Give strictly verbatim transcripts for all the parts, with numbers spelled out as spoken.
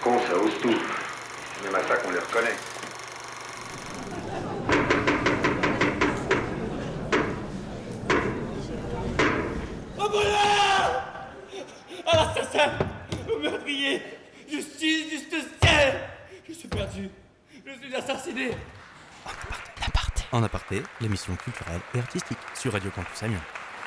Con, ça ose tout. C'est même à ça qu'on les reconnaît. Au voleur! À l'assassin! Au meurtrier! Justice, justicier! Je suis perdu. Je suis assassiné. En aparté. En aparté, l'émission culturelle et artistique sur Radio Campus Amiens.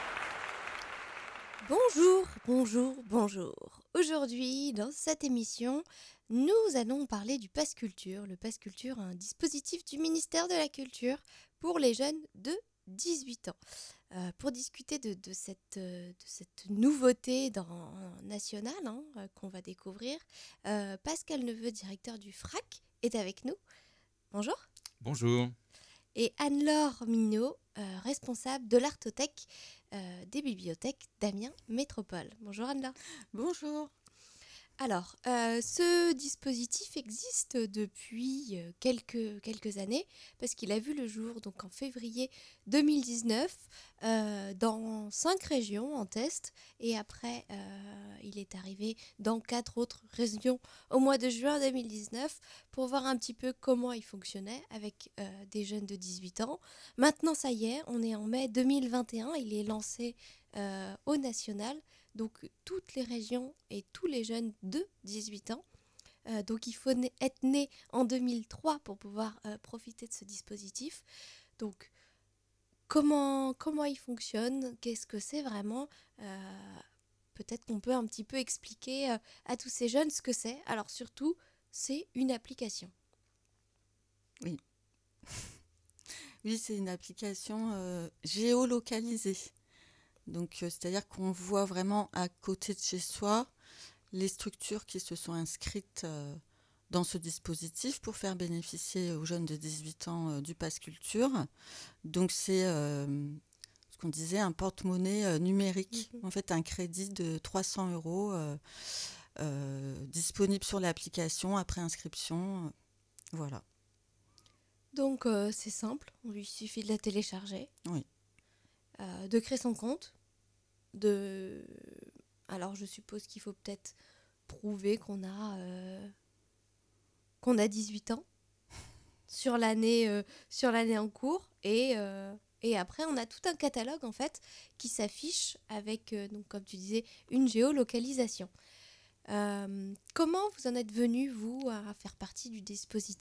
Bonjour, bonjour, bonjour. Aujourd'hui, dans cette émission, nous allons parler du Pass Culture. Le Pass Culture, un dispositif du ministère de la Culture pour les jeunes de dix-huit ans. Euh, pour discuter de, de, cette, de cette nouveauté dans, nationale hein, qu'on va découvrir, euh, Pascal Neveu, directeur du F R A C, est avec nous. Bonjour. Bonjour. Et Anne-Laure Mignot, euh, responsable de l'artothèque euh, des bibliothèques d'Amiens Métropole. Bonjour Anne-Laure. Bonjour. Alors, euh, ce dispositif existe depuis euh, quelques, quelques années parce qu'il a vu le jour donc en février deux mille dix-neuf euh, dans cinq régions en test et après euh, il est arrivé dans quatre autres régions au mois de juin deux mille dix-neuf pour voir un petit peu comment il fonctionnait avec euh, des jeunes de dix-huit ans. Maintenant ça y est, on est en mai deux mille vingt et un, il est lancé euh, au national. Donc toutes les régions et tous les jeunes de dix-huit ans. Euh, donc il faut na- être né en deux mille trois pour pouvoir euh, profiter de ce dispositif. Donc comment, comment il fonctionne? Qu'est-ce que c'est vraiment? euh, Peut-être qu'on peut un petit peu expliquer euh, à tous ces jeunes ce que c'est. Alors surtout, c'est une application. Oui. Oui, c'est une application euh, géolocalisée. Donc, euh, c'est-à-dire qu'on voit vraiment à côté de chez soi les structures qui se sont inscrites euh, dans ce dispositif pour faire bénéficier aux jeunes de dix-huit ans euh, du Pass Culture. Donc, c'est euh, ce qu'on disait, un porte-monnaie euh, numérique. Mmh. En fait, un crédit de trois cents euros euh, euh, disponible sur l'application après inscription. Euh, voilà. Donc euh, c'est simple, il suffit de la télécharger, oui. euh, de créer son compte. De... Alors je suppose qu'il faut peut-être prouver qu'on a, euh, qu'on a dix-huit ans sur l'année, euh, sur l'année en cours et, euh, et après on a tout un catalogue en fait qui s'affiche avec, euh, donc, comme tu disais, une géolocalisation. Euh, comment vous en êtes venu, vous, à faire partie du dispositif ?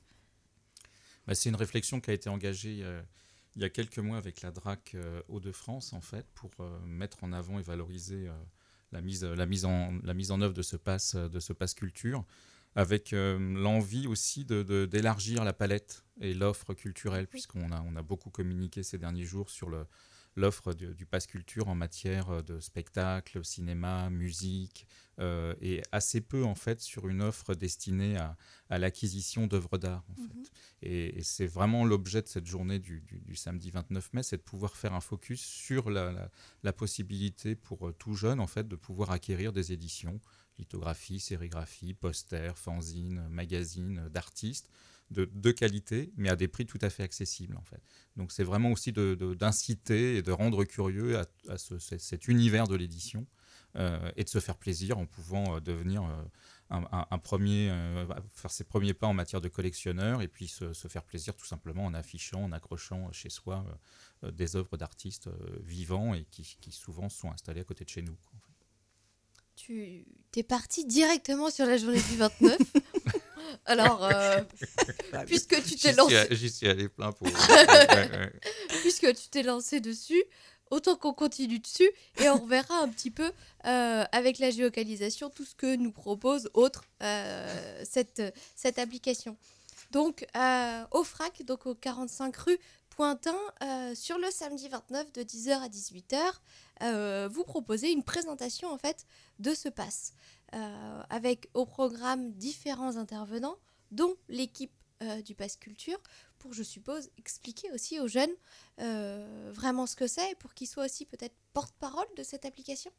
Bah, c'est une réflexion qui a été engagée euh, il y a quelques mois avec la D R A C euh, Hauts-de-France en fait, pour euh, mettre en avant et valoriser euh, la, mise, la, mise en, la mise en œuvre de ce pass, de ce pass culture, avec euh, l'envie aussi de, de, d'élargir la palette et l'offre culturelle, puisqu'on a, on a beaucoup communiqué ces derniers jours sur le, l'offre du, du pass culture en matière de spectacle, cinéma, musique, euh, et assez peu en fait sur une offre destinée à, à l'acquisition d'œuvres d'art en fait. Mm-hmm. Et, et c'est vraiment l'objet de cette journée du, du, du samedi vingt-neuf mai, c'est de pouvoir faire un focus sur la, la, la possibilité pour euh, tout jeune en fait de pouvoir acquérir des éditions, lithographies, sérigraphies, posters, fanzines, magazines d'artistes, de, de qualité, mais à des prix tout à fait accessibles en fait. Donc c'est vraiment aussi de, de, d'inciter et de rendre curieux à, à ce, cet univers de l'édition euh, et de se faire plaisir en pouvant euh, devenir euh, un, un, un premier, euh, faire ses premiers pas en matière de collectionneur et puis se, se faire plaisir tout simplement en affichant, en accrochant chez soi euh, des œuvres d'artistes euh, vivants et qui, qui souvent sont installés à côté de chez nous, quoi, en fait. Tu es parti directement sur la journée du vingt-neuf. Alors, euh, puisque tu t'es j'y lancé... Suis, j'y suis allé plein pour... ouais, ouais. Puisque tu t'es lancé dessus, autant qu'on continue dessus et on reverra un petit peu euh, avec la géolocalisation tout ce que nous propose autre euh, cette, cette application. Donc, euh, au F R A C, donc au quarante-cinq rue Pointin, euh, sur le samedi vingt-neuf de dix heures à dix-huit heures, euh, vous proposez une présentation en fait de ce pass euh, avec au programme différents intervenants, dont l'équipe euh, du Pass Culture, pour, je suppose, expliquer aussi aux jeunes euh, vraiment ce que c'est et pour qu'ils soient aussi peut-être porte-parole de cette application.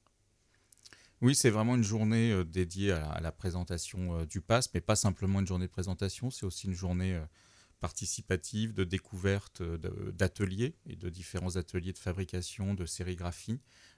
Oui, c'est vraiment une journée euh, dédiée à la, à la présentation euh, du pass, mais pas simplement une journée de présentation, c'est aussi une journée euh, participative, de découverte, euh, de, d'ateliers et de différents ateliers de fabrication, de sérigraphie,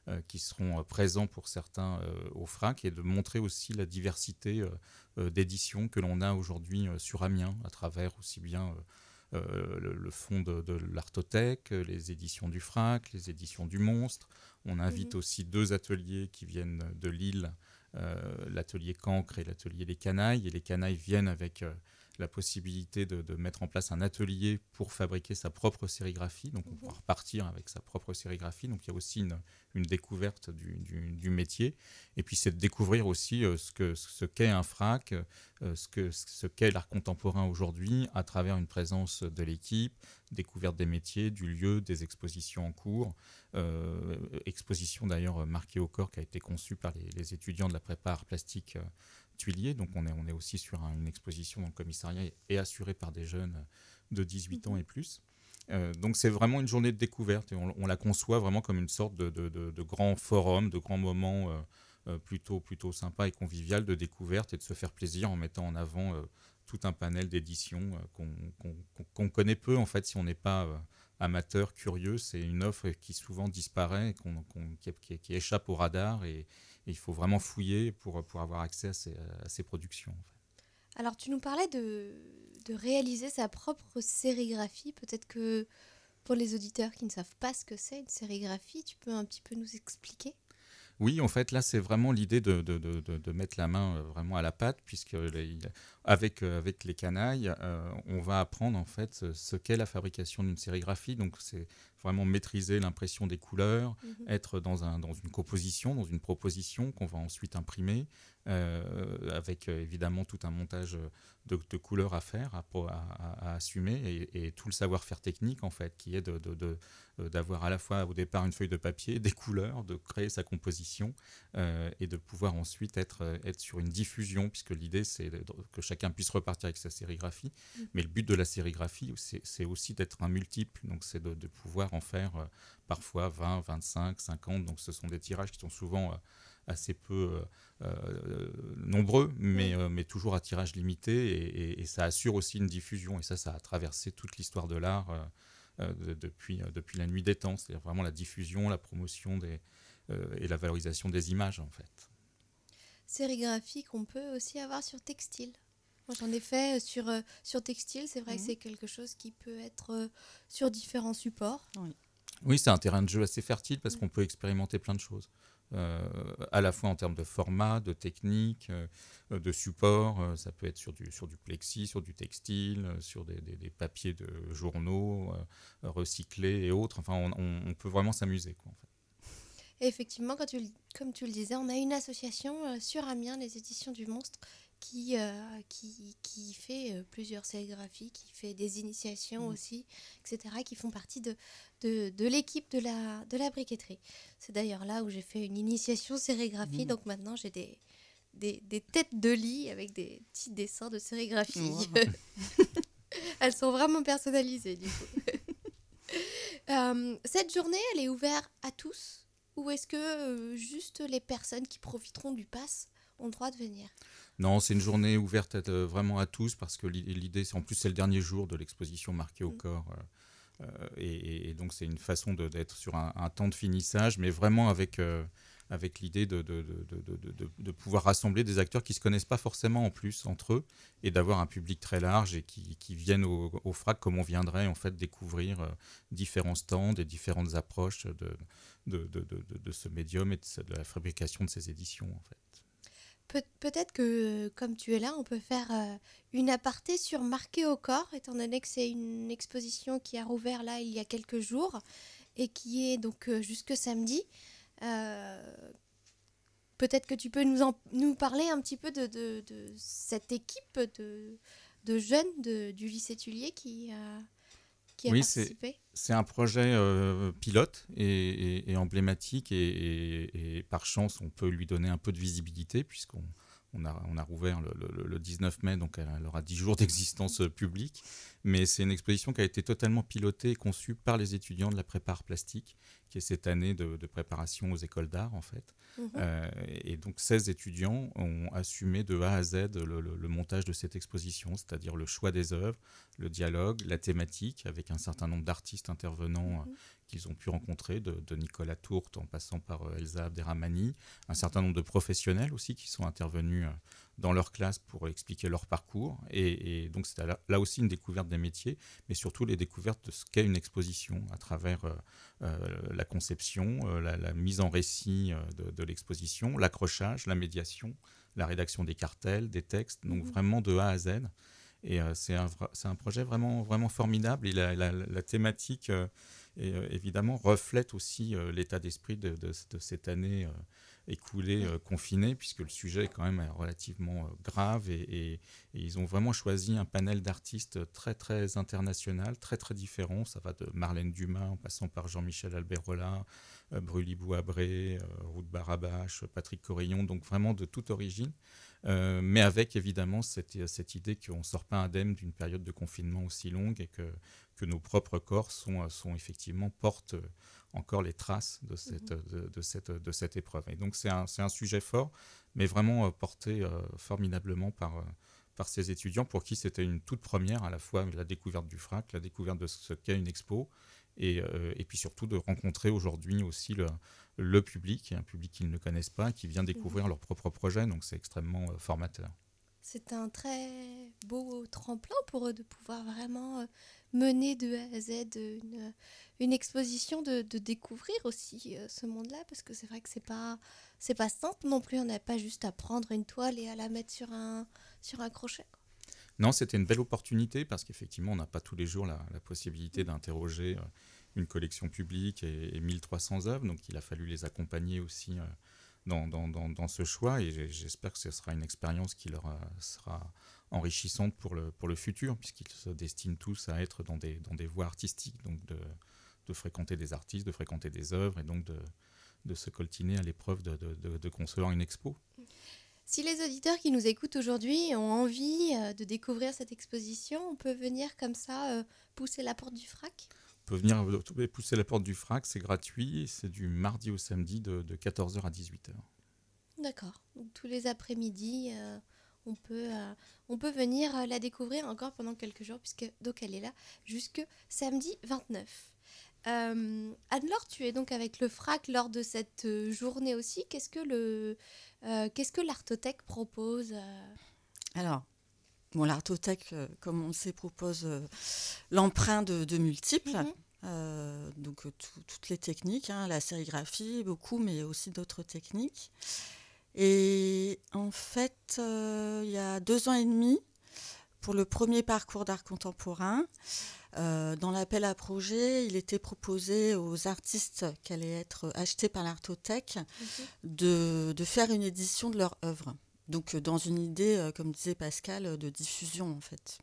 euh, qui seront euh, présents pour certains euh, au FRAC, et de montrer aussi la diversité euh, euh, d'éditions que l'on a aujourd'hui euh, sur Amiens, à travers aussi bien euh, euh, le, le fonds de, de l'Artothèque, les éditions du FRAC, les éditions du Monstre. On invite mmh. aussi deux ateliers qui viennent de Lille, euh, l'atelier Cancre et l'atelier Les Canailles. Et les Canailles viennent avec euh, la possibilité de, de mettre en place un atelier pour fabriquer sa propre sérigraphie. Donc on mmh. pourra repartir avec sa propre sérigraphie. Donc il y a aussi une, une découverte du, du, du métier. Et puis c'est de découvrir aussi euh, ce, que, ce qu'est un FRAC, euh, ce, que, ce qu'est l'art contemporain aujourd'hui, à travers une présence de l'équipe, découverte des métiers, du lieu, des expositions en cours. Euh, exposition d'ailleurs marquée au corps qui a été conçue par les, les étudiants de la prépa art plastique euh, Tuilier. Donc on est, on est aussi sur un, une exposition dans le commissariat et, et assurée par des jeunes de dix-huit mmh. ans et plus. Euh, donc c'est vraiment une journée de découverte et on, on la conçoit vraiment comme une sorte de, de, de, de grand forum, de grand moment euh, euh, plutôt, plutôt sympa et convivial de découverte et de se faire plaisir en mettant en avant euh, tout un panel d'éditions euh, qu'on, qu'on, qu'on connaît peu en fait si on n'est pas euh, amateur, curieux. C'est une offre qui souvent disparaît, qu'on, qu'on, qui, qui, qui échappe au radar et, et il faut vraiment fouiller pour, pour avoir accès à ces, à ces productions. En fait. Alors tu nous parlais de, de réaliser sa propre sérigraphie. Peut-être que pour les auditeurs qui ne savent pas ce que c'est une sérigraphie, tu peux un petit peu nous expliquer ? Oui, en fait, là, c'est vraiment l'idée de, de, de, de mettre la main euh, vraiment à la pâte, puisque les, avec, euh, avec les canailles, euh, on va apprendre en fait ce, ce qu'est la fabrication d'une sérigraphie. Donc, c'est vraiment maîtriser l'impression des couleurs, mmh. être dans, un, dans une composition, dans une proposition qu'on va ensuite imprimer, euh, avec euh, évidemment tout un montage de, de couleurs à faire, à, à, à assumer, et, et tout le savoir-faire technique en fait, qui est de, de, de, d'avoir à la fois au départ une feuille de papier, des couleurs, de créer sa composition euh, et de pouvoir ensuite être, être sur une diffusion, puisque l'idée c'est de, de, que chacun puisse repartir avec sa sérigraphie, mmh. mais le but de la sérigraphie c'est, c'est aussi d'être un multiple, donc c'est de, de pouvoir en faire euh, parfois vingt, vingt-cinq, cinquante, donc ce sont des tirages qui sont souvent euh, assez peu euh, euh, nombreux, mais, euh, mais toujours à tirage limité, et, et, et ça assure aussi une diffusion, et ça, ça a traversé toute l'histoire de l'art euh, euh, de, depuis, euh, depuis la nuit des temps, c'est-à-dire vraiment la diffusion, la promotion des, euh, et la valorisation des images, en fait. Sérigraphie qu'on peut aussi avoir sur textile. Moi, j'en ai fait sur, euh, sur textile, c'est vrai mmh. que c'est quelque chose qui peut être euh, sur différents supports. Oui. Oui, c'est un terrain de jeu assez fertile parce mmh. qu'on peut expérimenter plein de choses. Euh, à la fois en termes de format, de technique, euh, de support. Euh, ça peut être sur du, sur du plexi, sur du textile, euh, sur des, des, des papiers de journaux euh, recyclés et autres. Enfin, on, on, on peut vraiment s'amuser, quoi, en fait. Et effectivement, quand tu, comme tu le disais, on a une association euh, sur Amiens, les éditions du Monstre, qui, euh, qui, qui fait euh, plusieurs sérigraphies, qui fait des initiations mmh. aussi, et cetera, qui font partie de, de, de l'équipe de la, de la briqueterie. C'est d'ailleurs là où j'ai fait une initiation sérigraphie, mmh. donc maintenant j'ai des, des, des têtes de lit avec des petits dessins de sérigraphie. Wow. Elles sont vraiment personnalisées, du coup. euh, cette journée, elle est ouverte à tous, ou est-ce que euh, juste les personnes qui profiteront du pass ont le droit de venir ? Non, c'est une journée ouverte à, euh, vraiment à tous, parce que l'idée, c'est en plus c'est le dernier jour de l'exposition marquée au mmh. corps, euh, euh, et, et donc c'est une façon de, d'être sur un, un temps de finissage, mais vraiment avec, euh, avec l'idée de, de, de, de, de, de, de pouvoir rassembler des acteurs qui ne se connaissent pas forcément en plus entre eux, et d'avoir un public très large et qui, qui viennent au, au FRAC comme on viendrait en fait découvrir euh, différents stands et différentes approches de, de, de, de, de, de ce médium et de, de la fabrication de ces éditions en fait. Pe- peut-être que, comme tu es là, on peut faire euh, une aparté sur Marqué au corps, étant donné que c'est une exposition qui a rouvert là il y a quelques jours et qui est donc euh, jusque samedi. Euh, peut-être que tu peux nous, en, nous parler un petit peu de, de, de cette équipe de, de jeunes de, du lycée Tuilier qui, euh, qui a oui, participé. C'est, c'est un projet euh, pilote et, et, et emblématique et, et, et par chance, on peut lui donner un peu de visibilité puisqu'on on a, on a rouvert le, le, le dix-neuf mai, donc elle aura dix jours d'existence publique. Mais c'est une exposition qui a été totalement pilotée et conçue par les étudiants de la prépa art plastique, qui est cette année de, de préparation aux écoles d'art en fait. Mmh. Euh, et donc seize étudiants ont assumé de A à Z le, le, le montage de cette exposition, c'est-à-dire le choix des œuvres, le dialogue, la thématique, avec un certain nombre d'artistes intervenants mmh. qu'ils ont pu rencontrer, de, de Nicolas Tourte en passant par euh, Elsa Abderrahmani, un certain nombre de professionnels aussi qui sont intervenus euh, dans leur classe pour expliquer leur parcours. Et, et donc c'était là, là aussi une découverte des métiers, mais surtout les découvertes de ce qu'est une exposition à travers euh, euh, la conception, euh, la, la mise en récit euh, de, de l'exposition, l'accrochage, la médiation, la rédaction des cartels, des textes, donc mmh. vraiment de A à Z. Et euh, c'est, un, c'est un projet vraiment, vraiment formidable. Et la, la, la thématique, euh, et, euh, évidemment, reflète aussi euh, l'état d'esprit de, de, de cette année euh, écoulée, euh, confinée, puisque le sujet est quand même relativement euh, grave. Et, et, et ils ont vraiment choisi un panel d'artistes très, très international, très, très différent. Ça va de Marlène Dumas, en passant par Jean-Michel Alberola, euh, Brûlis Bouabré, euh, Ruth Barabache, Patrick Corillon, donc vraiment de toute origine. Euh, mais avec évidemment cette, cette idée qu'on ne sort pas indemne d'une période de confinement aussi longue et que, que nos propres corps sont, sont effectivement, portent encore les traces de cette, mmh. de, de, cette, de cette épreuve. Et donc c'est un, c'est un sujet fort, mais vraiment euh, porté euh, formidablement par, euh, par ces étudiants pour qui c'était une toute première, à la fois la découverte du F R A C, la découverte de ce qu'est une expo, et, euh, et puis surtout de rencontrer aujourd'hui aussi le, le public, un public qu'ils ne connaissent pas, qui vient découvrir mmh. leur propre projet, donc c'est extrêmement euh, formateur. C'est un très beau tremplin pour eux de pouvoir vraiment euh, mener de A à Z une, une exposition, de, de découvrir aussi euh, ce monde-là, parce que c'est vrai que c'est pas, c'est pas simple non plus, on n'a pas juste à prendre une toile et à la mettre sur un, sur un crochet, quoi. Non, c'était une belle opportunité parce qu'effectivement, on n'a pas tous les jours la, la possibilité d'interroger euh, une collection publique et, et mille trois cents œuvres. Donc, il a fallu les accompagner aussi euh, dans, dans, dans, dans ce choix. Et j'espère que ce sera une expérience qui leur euh, sera enrichissante pour le, pour le futur, puisqu'ils se destinent tous à être dans des, dans des voies artistiques, donc de, de fréquenter des artistes, de fréquenter des œuvres et donc de, de se coltiner à l'épreuve de, de, de, de concevoir une expo. Si les auditeurs qui nous écoutent aujourd'hui ont envie euh, de découvrir cette exposition, on peut venir comme ça euh, pousser la porte du F R A C ? On peut venir euh, pousser la porte du F R A C, c'est gratuit, c'est du mardi au samedi de, de quatorze heures à dix-huit heures. D'accord, donc tous les après-midi, euh, on, peut, euh, on peut venir euh, la découvrir encore pendant quelques jours, puisque donc elle est là jusque samedi vingt-neuf. Euh, Anne-Laure, tu es donc avec le F R A C lors de cette euh, journée aussi. Qu'est-ce que, le, euh, qu'est-ce que l'Artothèque propose euh... Alors, bon, l'Artothèque, euh, comme on le sait, propose euh, l'emprunt de, de multiples, mm-hmm. euh, donc euh, tout, toutes les techniques, hein, la sérigraphie, beaucoup, mais aussi d'autres techniques. Et en fait, euh, il y a deux ans et demi, pour le premier parcours d'art contemporain, Euh, dans l'appel à projet, il était proposé aux artistes qui allaient être achetés par l'Artothèque okay. de, de faire une édition de leur œuvre. Donc, dans une idée, euh, comme disait Pascal, de diffusion, en fait.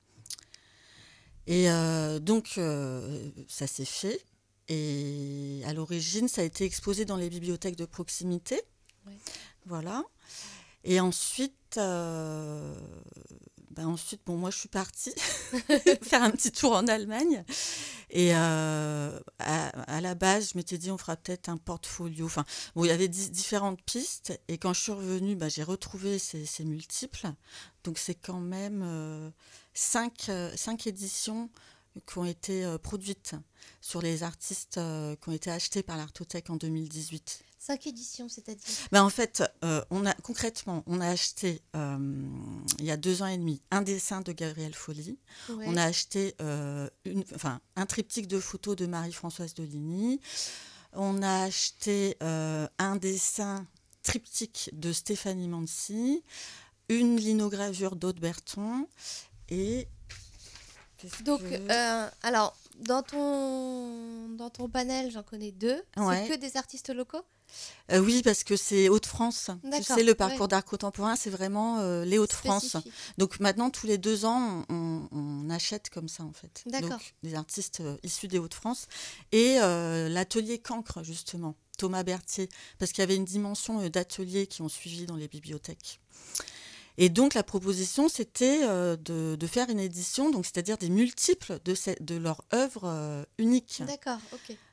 Et euh, donc, euh, ça s'est fait. Et à l'origine, ça a été exposé dans les bibliothèques de proximité. Ouais. Voilà. Et ensuite... Euh, Ben ensuite, bon, moi, je suis partie faire un petit tour en Allemagne. Et euh, à, à la base, je m'étais dit, on fera peut-être un portfolio. Enfin, bon, il y avait di- différentes pistes. Et quand je suis revenue, ben, j'ai retrouvé ces, ces multiples. Donc, c'est quand même euh, cinq, euh, cinq éditions qui ont été euh, produites sur les artistes euh, qui ont été achetés par l'Artothèque en deux mille dix-huit. Cinq éditions, c'est-à-dire ben en fait, euh, on a, concrètement, on a acheté, euh, il y a deux ans et demi, un dessin de Gabriel Folly. Ouais. On a acheté euh, une, enfin, un triptyque de photos de Marie-Françoise Deligny. On a acheté euh, un dessin triptyque de Stéphanie Mancy, une linogravure d'Aude Berton et... Donc, que... euh, alors, dans ton, dans ton panel, j'en connais deux. Ouais. C'est que des artistes locaux ? Euh, oui, parce que c'est Hauts-de-France. Tu sais, le parcours ouais. d'art contemporain, c'est vraiment euh, les Hauts-de-France. Donc maintenant, tous les deux ans, on, on achète comme ça, en fait. D'accord. Donc, des artistes euh, issus des Hauts-de-France. Et euh, l'atelier Cancre, justement, Thomas Berthier, parce qu'il y avait une dimension euh, d'ateliers qui ont suivi dans les bibliothèques. Et donc, la proposition, c'était euh, de, de faire une édition, donc, c'est-à-dire des multiples de, ce, de leur œuvre euh, unique. D'accord, ok.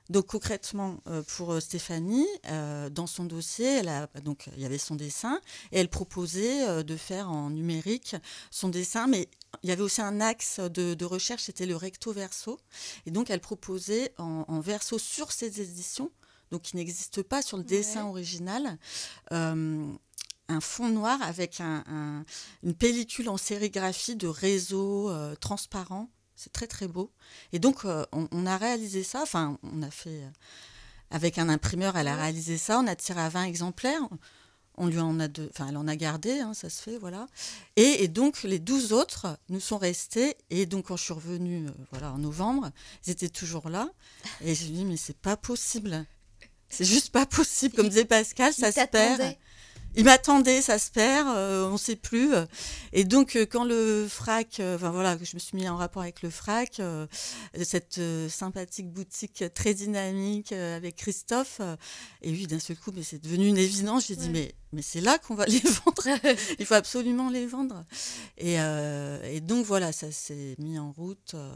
Donc concrètement, euh, pour euh, Stéphanie, euh, dans son dossier, elle a, donc, il y avait son dessin et elle proposait euh, de faire en numérique son dessin, mais il y avait aussi un axe de, de recherche, c'était le recto-verso. Et donc elle proposait en, en verso sur ses éditions, donc qui n'existe pas sur le dessin Ouais. original, euh, un fond noir avec un, un- une pellicule en sérigraphie de réseau euh, transparent. C'est très très beau. Et donc euh, on, on a réalisé ça, enfin on a fait euh, avec un imprimeur, elle a Ouais. réalisé ça, on a tiré à vingt exemplaires. On lui en a deux, enfin elle en a gardé, hein, ça se fait, voilà. Et, et donc les douze autres nous sont restés. Et donc quand je suis revenue, euh, voilà, en novembre, ils étaient toujours là. Et je me dis mais c'est pas possible. C'est juste pas possible. Comme Il- disait Pascal, Il ça se perd. t'attendait. Il m'attendait, ça se perd, euh, on ne sait plus. Et donc, euh, quand le FRAC, euh, enfin voilà, que je me suis mis en rapport avec le FRAC, euh, cette euh, sympathique boutique très dynamique euh, avec Christophe, euh, et oui, d'un seul coup, mais c'est devenu une évidence. J'ai dit, Ouais. mais, mais c'est là qu'on va les vendre. Il faut absolument les vendre. Et, euh, et donc, voilà, ça s'est mis en route. euh.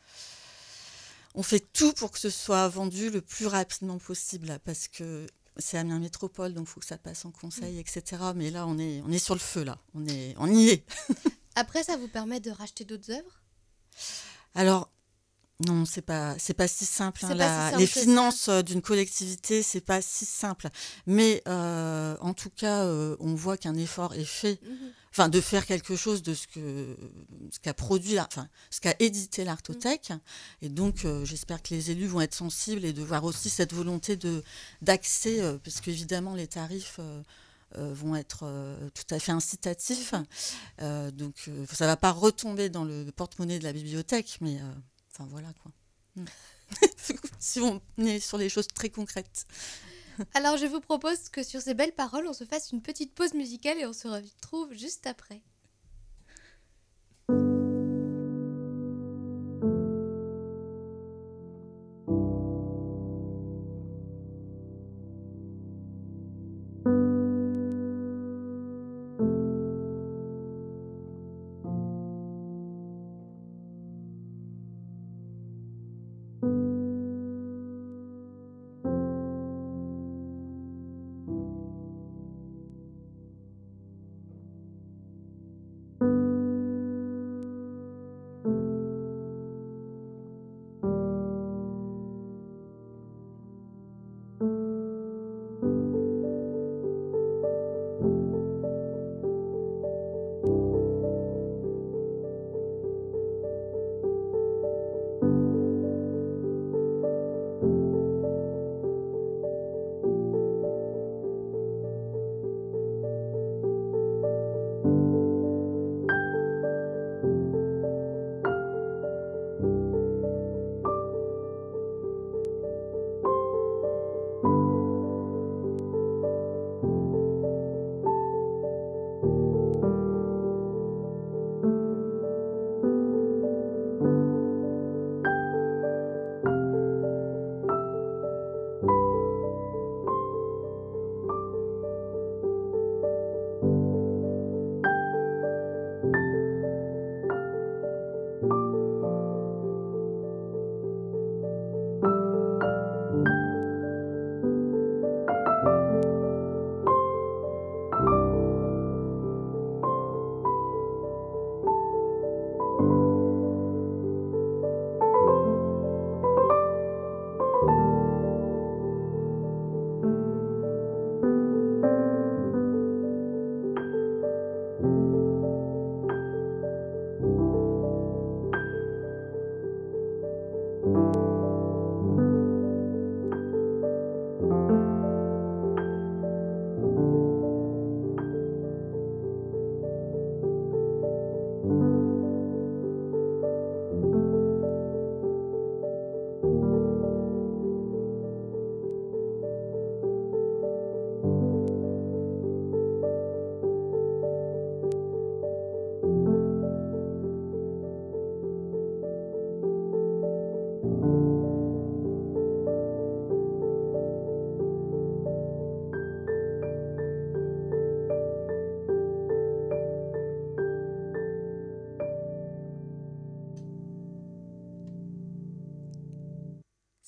On fait tout pour que ce soit vendu le plus rapidement possible, là, parce que c'est Amiens Métropole, donc il faut que ça passe en conseil, et cetera. Mais là, on est, on est sur le feu, là. On, est, on y est. Après, ça vous permet de racheter d'autres œuvres? Alors, non, c'est pas, c'est pas si simple. hein. C'est pas La- si simple les que ça. finances euh, d'une collectivité, c'est pas si simple. Mais euh, en tout cas, euh, on voit qu'un effort est fait. Mhm. Enfin, de faire quelque chose de ce que ce qu'a produit, l'Ar- enfin, ce qu'a édité l'Artothèque. Et donc, euh, j'espère que les élus vont être sensibles et de voir aussi cette volonté de d'accès, euh, parce qu'évidemment, les tarifs euh, euh, vont être euh, tout à fait incitatifs. Euh, donc, euh, ça va pas retomber dans le porte-monnaie de la bibliothèque, mais euh, enfin voilà quoi. Mm. Si on est sur les choses très concrètes. Alors, je vous propose que sur ces belles paroles, on se fasse une petite pause musicale et on se retrouve juste après.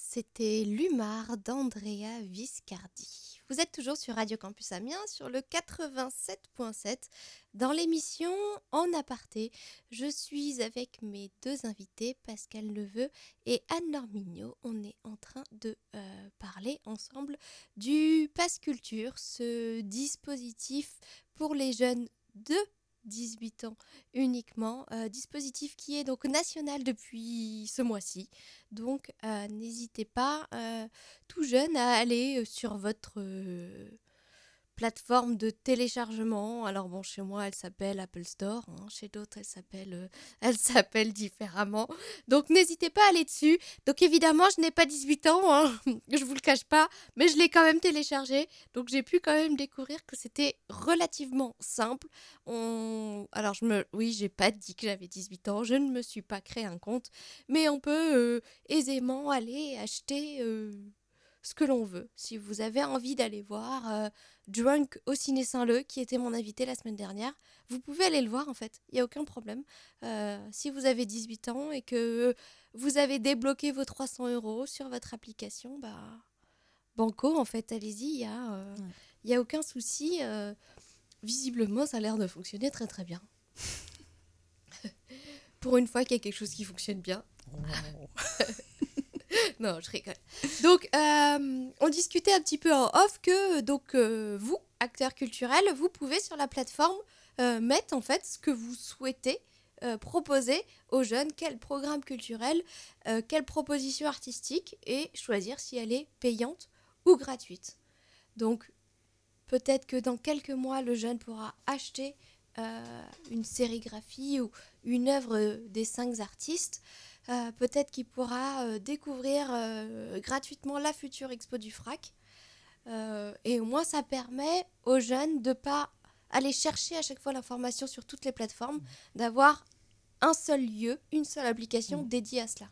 C'était Lumar d'Andrea Viscardi. Vous êtes toujours sur Radio Campus Amiens sur le quatre-vingt-sept virgule sept dans l'émission En aparté. Je suis avec mes deux invités, Pascal Neveu et Anne-Laure Mignot. On est en train de euh, parler ensemble du Pass Culture, ce dispositif pour les jeunes de dix-huit ans uniquement, euh, dispositif qui est donc national depuis ce mois-ci. Donc euh, n'hésitez pas, euh, tout jeune, à aller euh, sur votre euh, plateforme de téléchargement. Alors bon, chez moi, elle s'appelle Apple Store. Hein. Chez d'autres, elle s'appelle, euh, elle s'appelle différemment. Donc n'hésitez pas à aller dessus. Donc évidemment, je n'ai pas dix-huit ans, hein. Je vous le cache pas, mais je l'ai quand même téléchargé. Donc j'ai pu quand même découvrir que c'était relativement simple. On... Alors je me, oui, j'ai pas dit que j'avais dix-huit ans. Je ne me suis pas créé un compte, mais on peut euh, aisément aller acheter. Euh... ce que l'on veut. Si vous avez envie d'aller voir euh, Drunk au Ciné Saint-Leu, qui était mon invité la semaine dernière, vous pouvez aller le voir en fait, il n'y a aucun problème. Euh, si vous avez dix-huit ans et que vous avez débloqué vos trois cents euros sur votre application, bah, banco en fait, allez-y, il n'y a, euh, Ouais. y a aucun souci. Euh, visiblement, ça a l'air de fonctionner très très bien. Pour une fois qu'il y a quelque chose qui fonctionne bien. Non, je rigole. Donc, euh, on discutait un petit peu en off que donc, euh, vous, acteurs culturels, vous pouvez sur la plateforme euh, mettre en fait ce que vous souhaitez euh, proposer aux jeunes, quel programme culturel, euh, quelle proposition artistique, et choisir si elle est payante ou gratuite. Donc, peut-être que dans quelques mois, le jeune pourra acheter euh, une sérigraphie ou une œuvre euh, des cinq artistes. Euh, peut-être qu'il pourra euh, découvrir euh, gratuitement la future expo du Frac. Euh, et au moins, ça permet aux jeunes de ne pas aller chercher à chaque fois l'information sur toutes les plateformes, d'avoir un seul lieu, une seule application Mmh. dédiée à cela.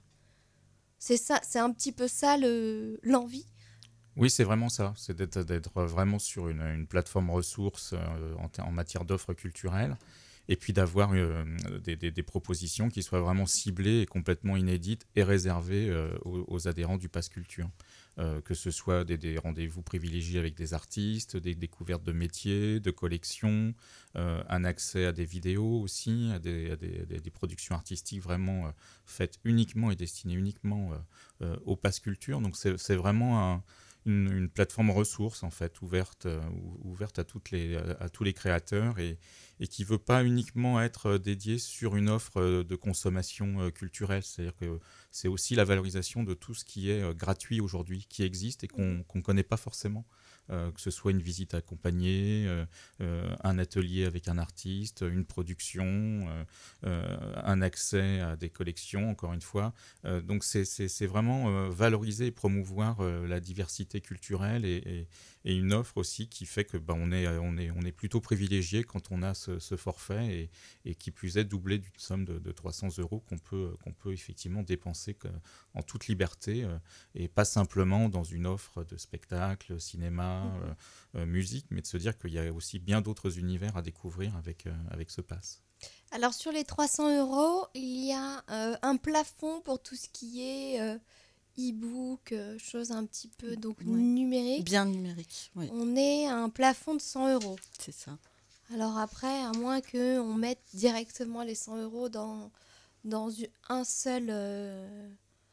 C'est ça, c'est un petit peu ça le, l'envie. Oui, c'est vraiment ça. C'est d'être, d'être vraiment sur une, une plateforme ressources euh, en, ter- en matière d'offres culturelles. Et puis d'avoir euh, des, des- des propositions qui soient vraiment ciblées et complètement inédites et réservées euh, aux, aux adhérents du Pass Culture. Euh, que ce soit des, des rendez-vous privilégiés avec des artistes, des découvertes de métiers, de collections, euh, un accès à des vidéos aussi, à des, à des- des- des productions artistiques vraiment euh, faites uniquement et destinées uniquement euh, euh, au Pass Culture. Donc c'est, c'est vraiment un- une, une plateforme ressource en fait, ouverte, euh, ou- ouverte à, toutes les, à, à tous les créateurs et, et qui ne veut pas uniquement être euh, dédiée sur une offre euh, de consommation euh, culturelle. C'est-à-dire que c'est aussi la valorisation de tout ce qui est euh, gratuit aujourd'hui, qui existe et qu'on ne connaît pas forcément. Euh, que ce soit une visite accompagnée, euh, euh, un atelier avec un artiste, une production, euh, euh, un accès à des collections, encore une fois. Euh, donc c'est, c'est, c'est vraiment euh, valoriser et promouvoir euh, la diversité culturelle et, et, et une offre aussi qui fait que bah, on, est, on, est, on est plutôt privilégié quand on a ce, ce forfait et, et qui plus est doublé d'une somme de, de trois cents euros qu'on peut, qu'on peut effectivement dépenser que, en toute liberté euh, et pas simplement dans une offre de spectacle, cinéma, Mhm. euh, euh, musique, mais de se dire qu'il y a aussi bien d'autres univers à découvrir avec, euh, avec ce pass. Alors sur les trois cents euros, il y a euh, un plafond pour tout ce qui est euh, e-book, euh, choses un petit peu donc Ouais. numériques. Bien numérique, oui, On est à un plafond de cent euros. c'est ça. Alors après, à moins qu'on mette directement les cent euros dans, dans u- un seul, euh,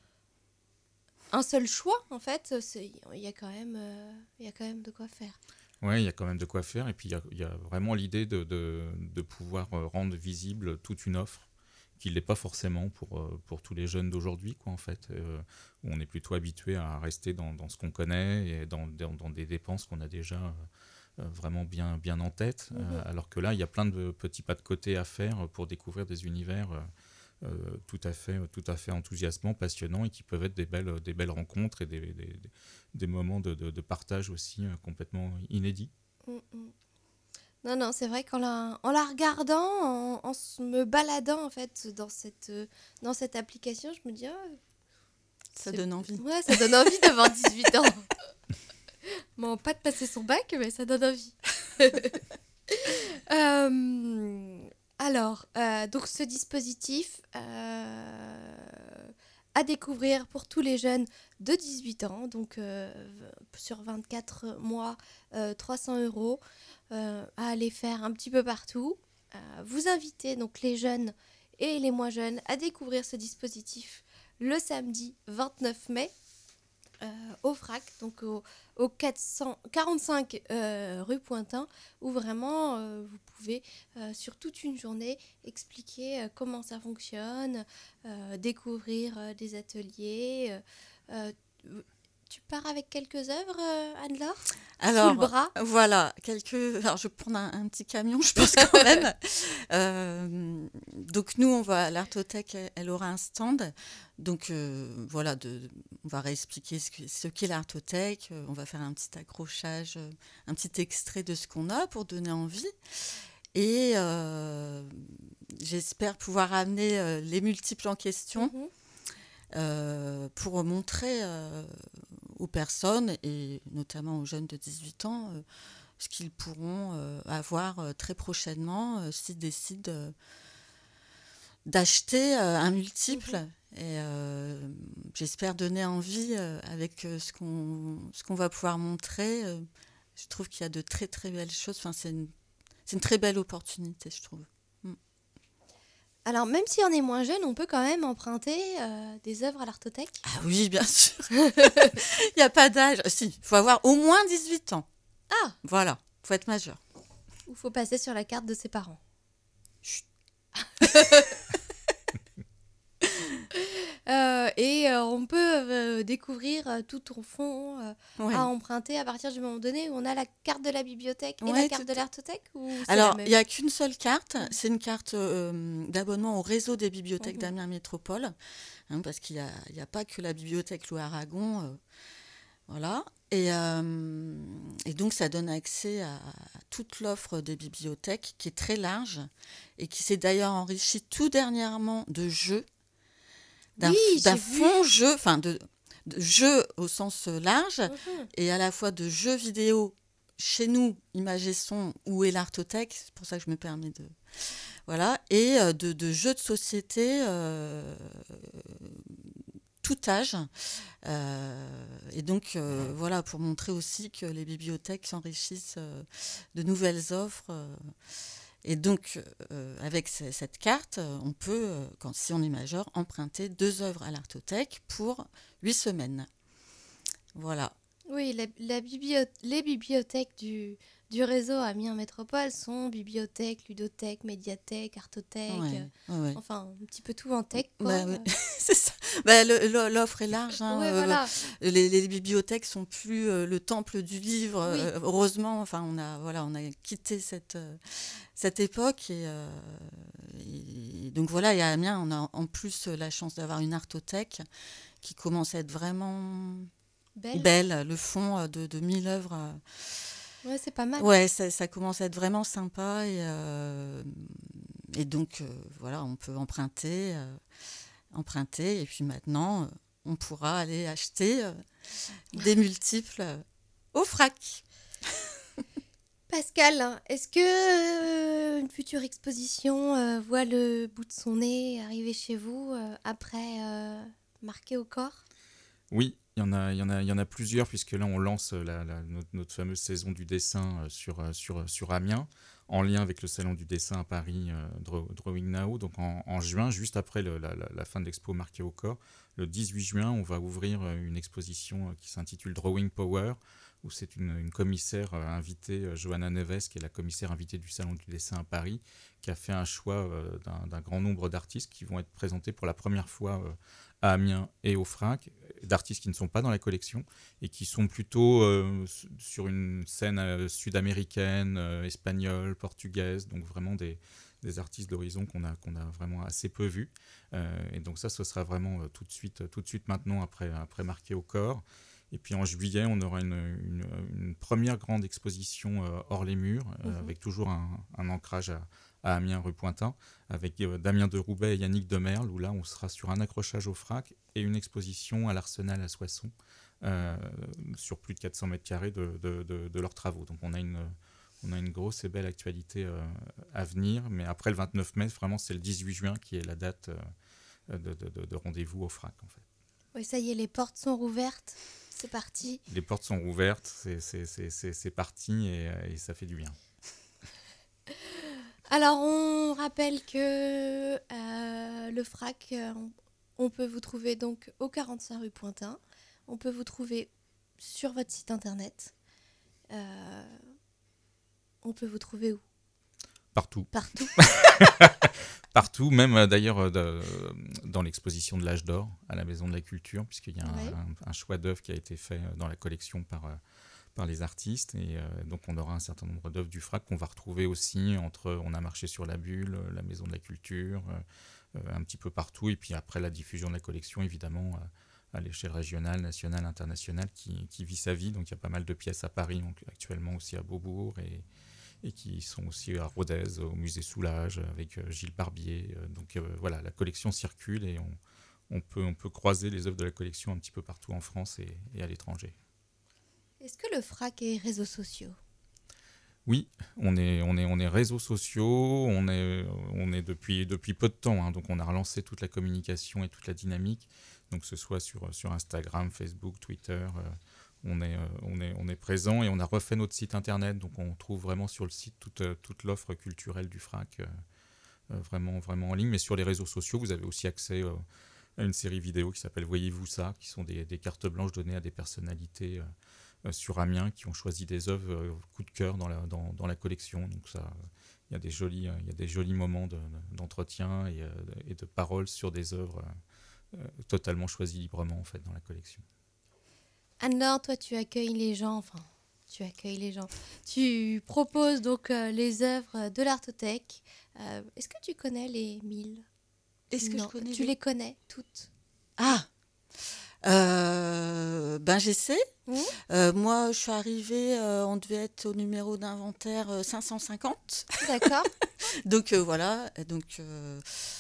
un seul choix, en fait, c'est- il y a quand même, euh, il y a quand même de quoi faire. Oui, il y a quand même de quoi faire. Et puis, il y a, il y a vraiment l'idée de, de, de pouvoir euh, rendre visible toute une offre qui ne l'est pas forcément pour, euh, pour tous les jeunes d'aujourd'hui, quoi, en fait. Euh, où on est plutôt habitué à rester dans, dans ce qu'on connaît et dans, dans, dans des dépenses qu'on a déjà euh, vraiment bien, bien en tête. Mhm. Euh, alors que là, il y a plein de petits pas de côté à faire pour découvrir des univers euh, euh, tout à fait, tout à fait enthousiasmants, passionnants et qui peuvent être des belles, des belles rencontres et des, des, des- des moments de, de, de partage aussi euh, complètement inédits. Mm, mm. Non, non, c'est vrai qu'en la, en la regardant, en, en se- me baladant en fait dans cette, euh, dans cette application, je me dis, ah, Ça c'est- donne envie. ouais, ça donne envie d'avoir dix-huit ans. Bon, pas de passer son bac, mais ça donne envie. Euh, alors, euh, donc ce dispositif, euh, à découvrir pour tous les jeunes de dix-huit ans, donc euh, sur vingt-quatre mois, euh, trois cents euros, euh, à aller faire un petit peu partout. Euh, vous invitez donc les jeunes et les moins jeunes à découvrir ce dispositif le samedi vingt-neuf mai euh, au Frac, donc au, au quatre cent quarante-cinq euh, rue Pointin, où vraiment euh, vous pouvez euh, sur toute une journée expliquer euh, comment ça fonctionne, euh, découvrir euh, des ateliers. Euh, euh, tu pars avec quelques œuvres, euh, Anne-Laure ? Alors, Sous le bras. voilà, quelques. Alors, je vais prendre un, un petit camion, je pense quand même. Euh, donc, nous, on va à l'Artothèque, elle, elle aura un stand. Donc, euh, voilà, de, on va réexpliquer ce, que, ce qu'est l'Artothèque. Euh, On va faire un petit accrochage, euh, un petit extrait de ce qu'on a pour donner envie. Et euh, j'espère pouvoir amener euh, les multiples en question. Mhm. Euh, pour montrer euh, aux personnes, et notamment aux jeunes de dix-huit ans, euh, ce qu'ils pourront euh, avoir euh, très prochainement euh, s'ils décident euh, d'acheter euh, un multiple. Mhm. Et euh, j'espère donner envie euh, avec euh, ce, qu'on, ce qu'on va pouvoir montrer. Euh, je trouve qu'il y a de très très belles choses. Enfin, c'est une, c'est une très belle opportunité, je trouve. Alors, même si on est moins jeune, on peut quand même emprunter euh, des œuvres à l'Artothèque. Ah oui, bien sûr. Il n'y a pas d'âge. Si, il faut avoir au moins dix-huit ans. Ah, Voilà, il faut être majeur. il faut passer sur la carte de ses parents. Chut. Euh, et euh, on peut euh, découvrir euh, tout ton fond euh, Ouais. à emprunter à partir du moment donné où on a la carte de la bibliothèque et Ouais, la carte tout- de l'Artothèque, ou c'est Alors, la même il n'y a qu'une seule carte. C'est une carte euh, d'abonnement au réseau des bibliothèques Mhm. d'Amiens Métropole. Hein, parce qu'il n'y a, il y a pas que la bibliothèque Louis-Aragon. euh, voilà. Et, euh, et donc, ça donne accès à, à toute l'offre des bibliothèques qui est très large et qui s'est d'ailleurs enrichie tout dernièrement de jeux. D'un, Oui, f- d'un j'ai vu. fond jeu, enfin de, de jeux au sens large, Mhm. et à la fois de jeux vidéo chez nous, Images et Son, où est l'Artothèque, c'est pour ça que je me permets de... Voilà, et euh, de, de jeux de société, euh, tout âge. Euh, et donc, euh, voilà, pour montrer aussi que les bibliothèques s'enrichissent euh, de nouvelles offres. euh. Et donc, euh, avec ce- cette carte, euh, on peut, euh, quand, si on est majeur, emprunter deux œuvres à l'Artothèque pour huit semaines. Voilà. Oui, la, la biblio- les bibliothèques du, du réseau Amiens Métropole sont bibliothèques, ludothèques, médiathèques, artothèques, Ouais, euh, ouais, ouais. enfin un petit peu tout en tech, quoi. Bah, oui. C'est ça. Bah, le- le- l'offre est large. Hein. Ouais, Euh, voilà. les, les bibliothèques sont plus euh, le temple du livre. Oui. euh, heureusement, enfin, on a, voilà, on a quitté cette, euh, cette époque. Et, euh, et donc voilà, et à Amiens, on a en plus la chance d'avoir une artothèque qui commence à être vraiment Belle. belle. Le fond de, de mille œuvres. euh, Ouais, c'est pas mal. Ouais, ça, ça commence à être vraiment sympa. Et, euh, et donc, euh, voilà, on peut emprunter. euh, emprunter et puis maintenant euh, on pourra aller acheter euh, des multiples euh, au Frac. Pascal, est-ce que euh, une future exposition euh, voit le bout de son nez arriver chez vous euh, après euh, Marqué au corps ? Oui, il y en a, il y en a, il y en a plusieurs, puisque là, on lance la, la- notre, notre fameuse saison du dessin euh, sur, euh, sur, sur Amiens, en lien avec le Salon du dessin à Paris, euh, Draw- Drawing Now. Donc en, en juin, juste après le- la, la- la fin de l'expo Marqué au corps, le dix-huit juin, on va ouvrir euh, une exposition euh, qui s'intitule Drawing Power, où c'est une, une commissaire euh, invitée, euh, Johanna Neves, qui est la commissaire invitée du Salon du dessin à Paris, qui a fait un choix euh, d'un, d'un grand nombre d'artistes qui vont être présentés pour la première fois euh, à Amiens et au Frac, d'artistes qui ne sont pas dans la collection et qui sont plutôt euh, sur une scène euh, sud-américaine, euh, espagnole, portugaise, donc vraiment des, des artistes d'horizon qu'on a, qu'on a vraiment assez peu vus. Euh, et donc ça, ce sera vraiment euh, tout de suite, tout de suite maintenant, après, après Marqué au corps. Et puis en juillet, on aura une, une, une première grande exposition euh, hors les murs, euh, Mhm. avec toujours un, un ancrage à, à Amiens, rue Pointin, avec euh, Damien de Roubaix et Yannick Demerle, où là, on sera sur un accrochage au Frac et une exposition à l'Arsenal à Soissons, euh, sur plus de quatre cents mètres carrés de, de, de, de leurs travaux. Donc on a une, on a une grosse et belle actualité euh, à venir. Mais après le vingt-neuf mai, vraiment, c'est le dix-huit juin qui est la date, euh, de, de, de, de rendez-vous au Frac, en fait. Oui, ça y est, les portes sont rouvertes. C'est parti. Les portes sont ouvertes, c'est, c'est, c'est, c'est, c'est parti et, et ça fait du bien. Alors, on rappelle que euh, le Frac, euh, on, on peut vous trouver donc au quarante-cinq rue Pointin. On peut vous trouver sur votre site internet. Euh, on peut vous trouver où ? Partout. Partout. Partout, même euh, d'ailleurs euh, de, dans l'exposition de l'âge d'or à la Maison de la Culture, puisqu'il y a un, Ouais. un, un choix d'œuvres qui a été fait dans la collection par, euh, par les artistes. Et euh, donc on aura un certain nombre d'œuvres du Frac qu'on va retrouver aussi entre On a marché sur la bulle, la Maison de la Culture, euh, euh, un petit peu partout. Et puis après la diffusion de la collection, évidemment, euh, à l'échelle régionale, nationale, internationale, qui, qui vit sa vie. Donc il y a pas mal de pièces à Paris, donc actuellement aussi à Beaubourg, et et qui sont aussi à Rodez, au musée Soulages, avec euh, Gilles Barbier. Euh, donc euh, voilà, la collection circule et on, on, peut, on peut croiser les œuvres de la collection un petit peu partout en France et, et à l'étranger. Est-ce que le Frac est réseaux sociaux ? Oui, on est, on est, on est réseaux sociaux, on est, on est depuis, depuis peu de temps, hein, donc on a relancé toute la communication et toute la dynamique, donc que ce soit sur, sur Instagram, Facebook, Twitter, euh, on, est, euh, on, est, on est présent et on a refait notre site internet, donc on trouve vraiment sur le site toute, toute l'offre culturelle du Frac, euh, euh, vraiment, vraiment en ligne, mais sur les réseaux sociaux, vous avez aussi accès euh, à une série vidéo qui s'appelle Voyez-vous ça, qui sont des, des cartes blanches données à des personnalités euh, Euh, sur Amiens qui ont choisi des œuvres euh, coup de cœur dans la, dans, dans la collection. Donc ça, il euh, y a des jolis, il euh, y a des jolis moments de, de, d'entretien et, euh, et de paroles sur des œuvres euh, totalement choisies librement en fait dans la collection. Anne-Laure, toi, tu accueilles les gens, enfin, tu accueilles les gens. Tu proposes donc euh, les œuvres de l'Artothèque. Euh, est-ce que tu connais les mille ? Est-ce que Non, je connais tu les- les connais toutes ? Ah Euh, ben j'essaie. Mmh. Euh, moi, je suis arrivée, euh, on devait être au numéro d'inventaire euh, cinq cent cinquante. D'accord. Donc euh, voilà, Et donc euh,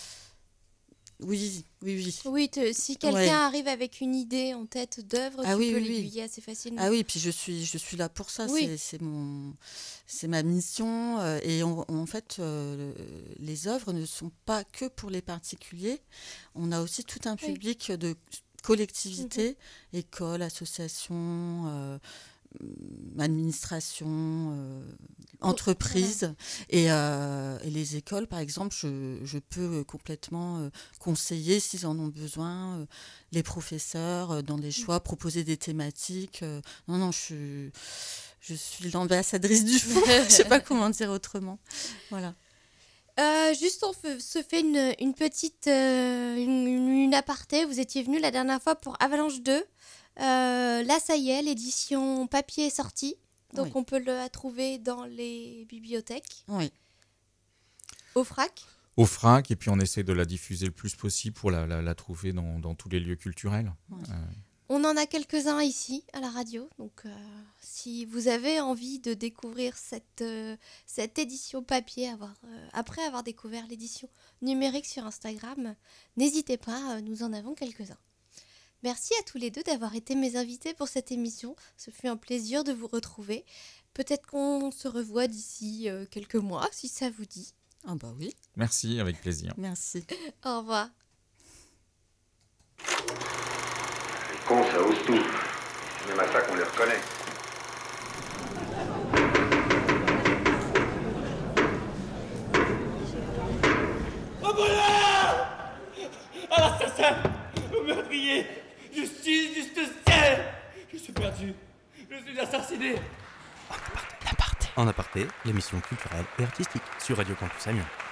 oui, oui, oui. Oui, te- si quelqu'un Ouais. arrive avec une idée en tête d'œuvre, Ah tu oui, peux oui, oui. l'aiguiller assez facilement. Ah oui, puis je suis, je suis là pour ça. Oui. C'est, c'est mon, c'est ma mission. euh, et on- on- en fait, euh, les œuvres ne sont pas que pour les particuliers. On a aussi tout un Oui. public de collectivités, écoles, associations, euh, administrations, euh, entreprises. Et, euh, et les écoles, par exemple, je, je peux complètement euh, conseiller, s'ils en ont besoin, euh, les professeurs euh, dans les choix, proposer des thématiques. euh. non, non, je, je suis l'ambassadrice du fond. Je ne sais pas comment dire autrement. Voilà. Euh, juste, on fe- se fait une, une petite euh, une, une- une aparté. Vous étiez venu la dernière fois pour Avalanche deux. Euh, là, ça y est, l'édition papier est sortie. Donc, Oui. on peut le trouver dans les bibliothèques. Oui. Au Frac. Au Frac, et puis on essaie de la diffuser le plus possible pour la, la, la trouver dans, dans tous les lieux culturels. Ouais. Euh, On en a quelques-uns ici à la radio. Donc, euh, si vous avez envie de découvrir cette, euh, cette édition papier, avoir, euh, après avoir découvert l'édition numérique sur Instagram, n'hésitez pas, euh, nous en avons quelques-uns. Merci à tous les deux d'avoir été mes invités pour cette émission. Ce fut un plaisir de vous retrouver. Peut-être qu'on se revoit d'ici euh, quelques mois, si ça vous dit. Ah bah oui, merci, avec plaisir. merci. Au revoir. Les cons, ça ose tout. C'est même à ça qu'on les reconnaît. Au voleur! À l'assassin! Au meurtrier! Justice, justicier! Je suis perdu. Je suis assassiné. En aparté, l'émission culturelle et artistique sur Radio Campus Amiens.